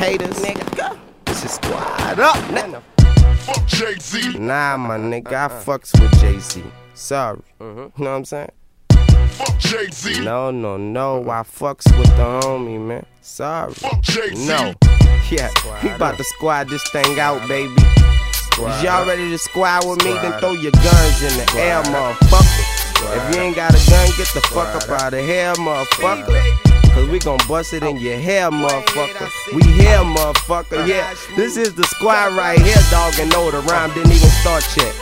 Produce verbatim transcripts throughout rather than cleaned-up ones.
haters, nigga. This is squad up, nigga. Fuck Jay-Z. Nah, my nigga, I fucks with Jay-Z. Sorry. Mm-hmm. You know what I'm saying? Fuck Jay-Z. No, no, no. I fucks with the homie, man. Sorry. Fuck Jay-Z. No. Yeah, we about to squad this thing out, baby. Is y'all ready to squad with me? Then throw your guns in the air, motherfucker. If you ain't got a gun, get the fuck up out of here, motherfucker. Cause we gon' bust it in your hair, motherfucker. We here, motherfucker, yeah. This is the squad right here, dog. And no, the rhyme didn't even start yet.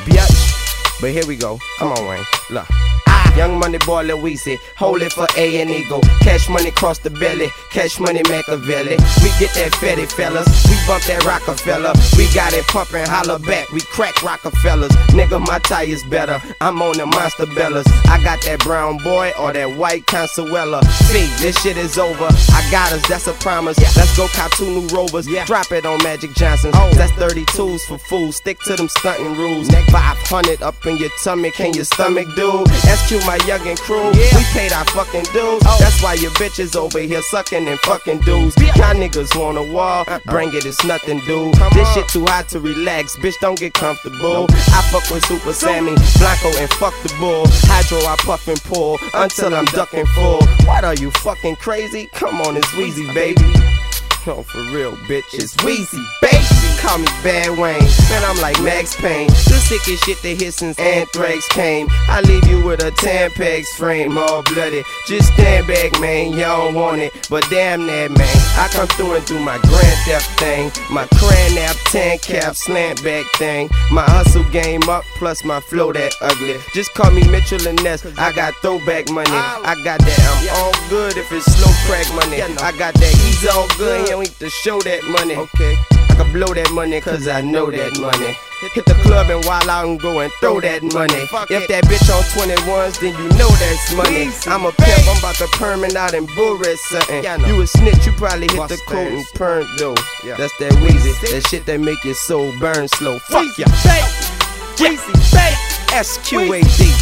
Biatch. But here we go. Come on, Wayne. Look. Young money boy Louise, hold it for A and Eagle. Cash money cross the belly, cash money Machiavelli. We get that fatty fellas, we bump that Rockefeller. We got it pumping, holler back, we crack Rockefellers. Nigga, my tire's better, I'm on the Monster Bellas. I got that brown boy or that white Consuela. See, this shit is over, I got us, that's a promise. Let's go cop two new Rovers, drop it on Magic Johnson. That's thirty-twos for fools, stick to them stunting rules. five hundred up in your tummy, can your stomach do? S Q my youngin' crew, yeah. We paid our fucking dues. Oh. That's why your bitches over here sucking and fucking dudes. Y'all niggas want a wall, uh-uh. Bring it, it's nothing, dude. Come this on. Shit too hot to relax, bitch, don't get comfortable. Nope. I fuck with Super Sammy, Blanco, and fuck the bull. Hydro, I puff and pull until I'm ducking full. What are you fucking crazy? Come on, it's Weezy, baby. No, for real, bitch, it's Weezy, baby. Call me Bad Wayne, man, I'm like Max Payne. The sickest shit to hit since Anthrax came. I leave you with a Tampax frame, all bloody. Just stand back, man, y'all don't want it. But damn that, man, I come through and do my Grand Theft thing. My cran nap, tan cap, slant back thing. My hustle game up, plus my flow that ugly. Just call me Mitchell and Ness, I got throwback money. I got that, I'm all good if it's slow crack money. I got that, he's all good, he don't need to show that money. Okay. I can blow that money cause I know that money. Hit the club and while out and go and throw that money. If that bitch on twenty-ones, then you know that's money. I'm a pimp, I'm about to perm out and bull red something. You a snitch, you probably hit the coat and perm though. That's that Weezy, that shit that make your soul burn slow. Fuck ya. Weezy, S Q A D.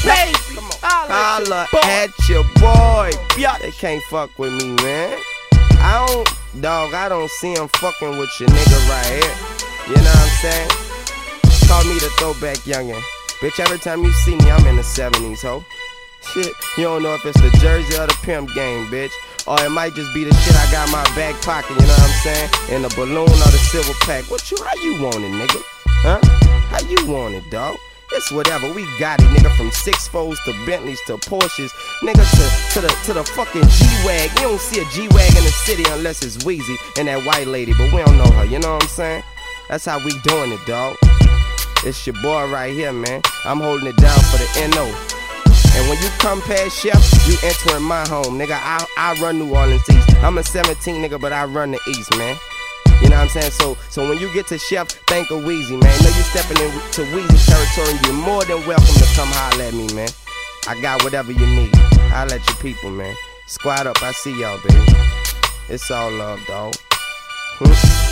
Holla at your boy. They can't fuck with me, man. I don't, dog, I don't see him fucking with your nigga right here. You know what I'm saying? Call me the throwback youngin'. Bitch, every time you see me, I'm in the seventies, ho. Shit, you don't know if it's the jersey or the pimp game, bitch. Or it might just be the shit I got in my back pocket, you know what I'm saying? In the balloon or the silver pack. What you, how you want it, nigga? Huh? How you want it, dog? It's whatever, we got it, nigga. From six fours to Bentleys to Porsches, nigga, to, to the to the fucking G-Wag. You don't see a G-Wag in the city unless it's Weezy and that white lady, but we don't know her, you know what I'm saying? That's how we doing it, dog. It's your boy right here, man. I'm holding it down for the N O. And when you come past Chef, you entering my home, nigga. I, I run New Orleans East. I'm a seventeen, nigga, but I run the East, man. You know what I'm saying? So so when you get to Chef, think of Weezy, man. Know you stepping into Weezy territory, and you're more than welcome to come holler at me, man. I got whatever you need. Holler at your people, man. Squad up, I see y'all, baby. It's all love, dog. Hmm?